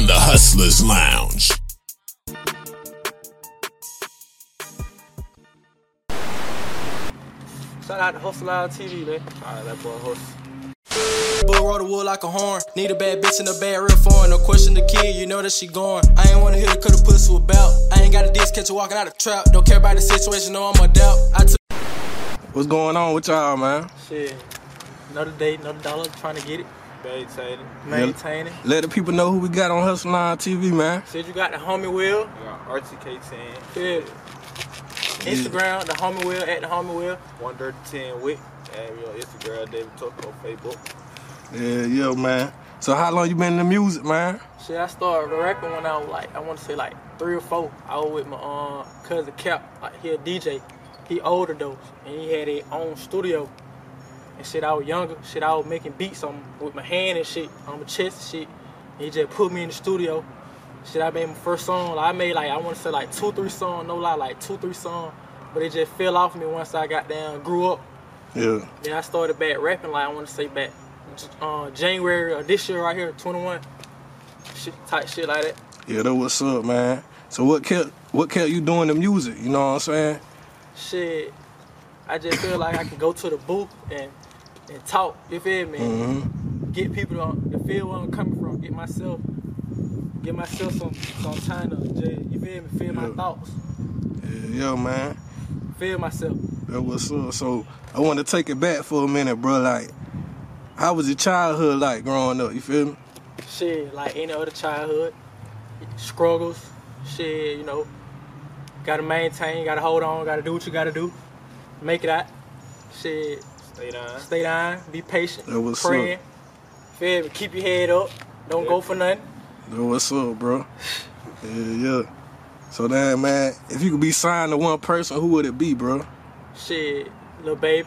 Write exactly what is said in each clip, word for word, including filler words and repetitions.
from the Hustlers Lounge. Shout out to Hustle Lounge T V, man. Alright, that boy Hustle. Bull roll the wood like a horn. Need a bad bitch in a bad real foreign. No question the kid, you know that she gone. I ain't wanna hear the cut a pussy with belt. I ain't got a diss, catch her walking out the trap. Don't care about the situation, no, I'm a doubt. I took. What's going on with y'all, man? Shit. Another day, another dollar, trying to get it. Maintaining. Maintaining. Let the people know who we got on Hustle Lounge T V, man. Said you got the homie Will. Yeah, R T K ten. Yeah. Instagram, the homie Will, at the homie Will. one thirty ten Wick. And me on Instagram, David Tucker on Facebook. Yeah, yeah, man. So how long you been in the music, man? Shit, I started rapping when I was like, I want to say like three or four. I was with my uh, cousin Cap, like he a D J. He older though, and he had his own studio. And shit, I was younger. Shit, I was making beats on with my hand and shit, on my chest and shit. And he just put me in the studio. Shit, I made my first song. Like, I made like, I want to say like two, three songs, no lie, like two, three songs. But it just fell off me once I got down, grew up. Yeah. Then I started back rapping, like I want to say back uh, January of this year right here, twenty-one. Shit, type shit like that. Yeah, that what's up, man. So what kept what kept you doing the music? You know what I'm saying? Shit, I just feel like I can go to the booth and and talk. You feel me? Mm-hmm. Get people to, to feel where I'm coming from. Get myself, get myself some some time to just, you feel me? Feel my Yeah. thoughts. Yeah, yeah, man. Feel myself. That what's up. So I want to take it back for a minute, bro. Like, how was your childhood like growing up? You feel me? Shit, like any other childhood, struggles. Shit, you know, gotta maintain, gotta hold on, gotta do what you gotta do, make it out. Shit, Stay down. stay down, be patient, That what's praying. up. Feel me? Keep your head up. Don't Yeah. go for nothing. That what's up, bro? Yeah, yeah. So then, man, if you could be signed to one person, who would it be, bro? Shit, Lil Baby.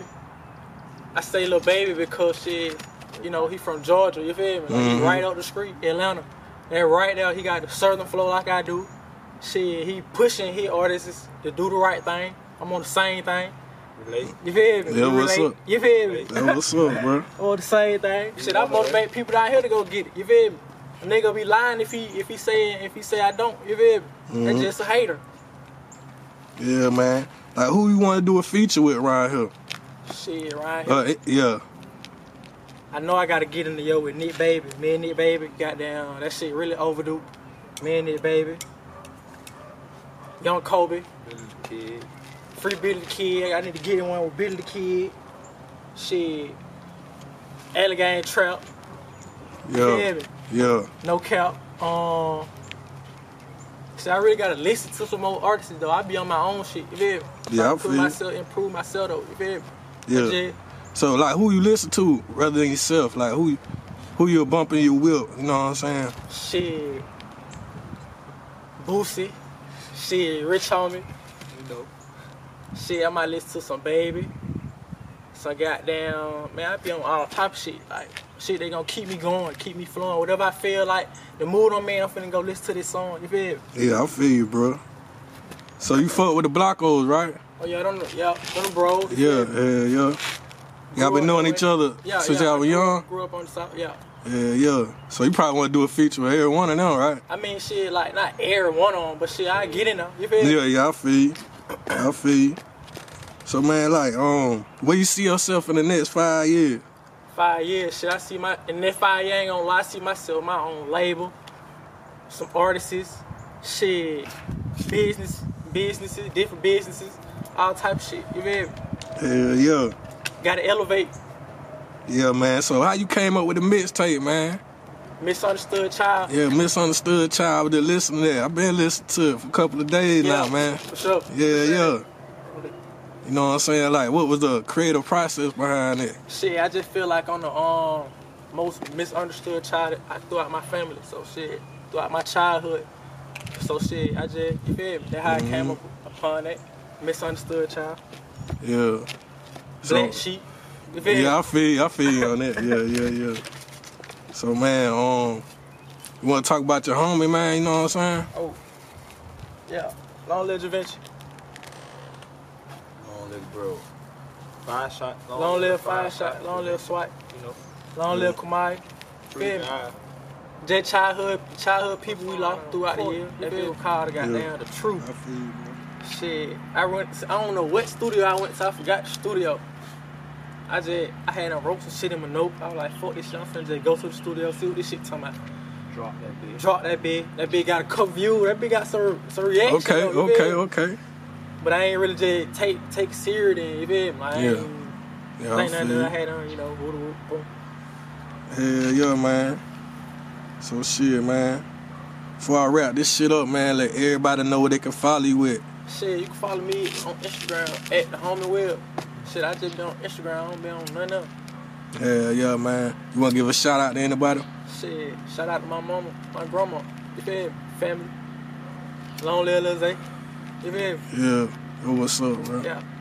I say Lil Baby because shit, you know, he from Georgia, you feel me? Like, he Mhm. right up the street, Atlanta. And right there, he got the southern flow like I do. Shit, he pushing his artists to do the right thing. I'm on the same thing. Relate. You feel me? Yeah, You what's relate? up? You feel me? That what's up, bro? On the same thing. Shit, I motivate people down here to go get it. You feel me? A nigga be lying if he if he say if he say I don't. You feel me? That's Mhm. just a hater. Yeah, man. Like, who you want to do a feature with around here? Shit, right here. Uh, it- yeah. I know I gotta get in the yo with Nick Baby. Me and Nick Baby, goddamn, that shit really overdue. Me and Nick Baby. Young Kobe. Billy the Kid. Free Billy the Kid. I need to get in one with Billy the Kid. Shit. Alligator Trap. Yeah. Feel me? Yeah. No cap. Um. See, I really gotta listen to some more artists though. I be on my own shit. You feel me? Yeah, I Try to feel put you. myself, improve myself though. You feel me? Yeah. I just- So, like, who you listen to rather than yourself? Like, who who you bumping your whip? You know what I'm saying? Shit. Boosie. Shit, Rich Homie. You know. Shit, I might listen to some Baby. Some goddamn, man, I be on all type of shit. Like, shit, they gonna keep me going, keep me flowing. Whatever I feel like, the mood I'm in, I'm finna go listen to this song. You feel me? Yeah, I feel you, bro. So you fuck with the Blockos, right? Oh, yeah, them, yeah, them bros. you Yeah, feel me? yeah, yeah. Y'all been Grew up knowing each on- other yeah, since yeah, y'all I were grew- young? Grew up on the south, yeah. Yeah, yeah. So you probably want to do a feature with every one of them, right? I mean, shit, like, not every one on, 'em, but shit, I get in there. You feel me? Yeah, yeah, I feel you. I feel you. So, man, like, um, where you see yourself in the next five years? Five years, shit, I see my, in that five years, I ain't gonna lie, I see myself, my own label, some artists, shit, business, businesses, different businesses, all type of shit, you feel me? Yeah, yeah. Gotta elevate. Yeah, man. So how you came up with the mixtape, man? Misunderstood child. Yeah, Misunderstood Child. Been listening to that. I've been listening to it for a couple of days Yeah, now, man. For sure. Yeah, yeah. You know what I'm saying? Like, what was the creative process behind it? Shit, I just feel like I'm the um most misunderstood child throughout my family. So shit, throughout my childhood. So shit, I just, you feel me? That's how I came up upon that. Misunderstood child. Yeah. Black sheep. You feel me? Yeah, I feel you. I feel you on that. Yeah, yeah, yeah. So, man, um, you want to talk about your homie, man? You know what I'm saying? Oh, yeah. Long live Da Vinci. Long live bro. Fire shot. Long live Fire Shot. Long live Swipe. You know. Long live Kamai. Free Feel me? guy. just childhood, childhood people we lost throughout the year. That video called goddamn Yeah. The Truth. I feel you, man. Shit, I went. I don't know what studio I went to. I forgot the studio. I just, I had a wrote some shit in my note. I was like, fuck this shit. I'm finna just go to the studio, see what this shit talking about. Drop that bitch. Drop that bitch. That bitch got a cover view. That bitch got some, some reaction. Okay, though, you okay, feel me? okay. But I ain't really just take take serious then, you feel me? Like, I Yeah. ain't Yeah, I think feel nothing that I you. had on, you know, whoop, whoop, boom. Hell yeah, man. So shit, man. Before I wrap this shit up, man, let everybody know what they can follow you with. Shit, you can follow me on Instagram at the homie web. Shit, I just be on Instagram. I don't be on none of them. Hell yeah, man. You wanna give a shout out to anybody? Shit, shout out to my mama, my grandma. You feel me? Family. Long live Lil Zay. You feel me? Yeah. Yo, what's up, bro? Yeah.